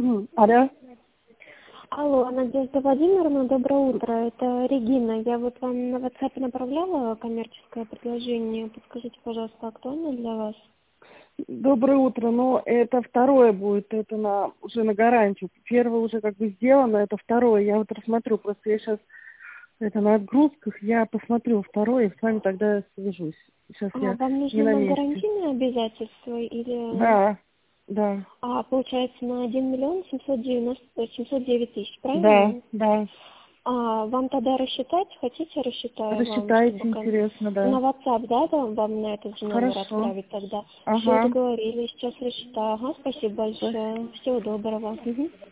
Алло. Алло, Надежда Владимировна, доброе утро. Это Регина. Я вот вам на WhatsApp направляла коммерческое предложение. Подскажите, пожалуйста, актуально для вас? Доброе утро. Но это второе будет, это уже на гарантию. Первое уже как бы сделано, это второе. Я вот рассмотрю, просто я сейчас это на отгрузках, я посмотрю второе и с вами тогда свяжусь. Сейчас я Вам не нужно на на месте. гарантийные обязательства или... Да, да, Получается, на 1 709 000, да, правильно? да. Вам тогда рассчитать? Хотите, рассчитаю вам, Рассчитайте, чтобы... интересно, На да. WhatsApp, да, вам на этот же номер Хорошо. отправить тогда? Все, Ага. договорились, сейчас рассчитаю. Ага, спасибо большое. Всего доброго. Мгм.